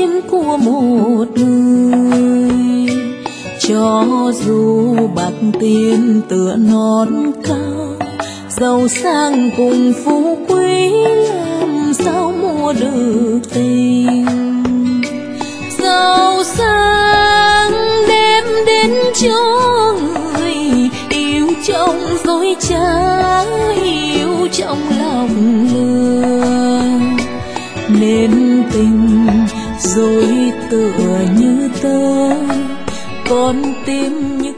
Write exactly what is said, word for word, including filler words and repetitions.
tim của một người. Cho dù bạc tiền tựa non cao, giàu sang cùng phú quý làm sao mua được tình. Giàu sang đem đến cho người yêu trong dối trá, yêu trong lòng lừa, nên tình dối tựa như tơ, con tim như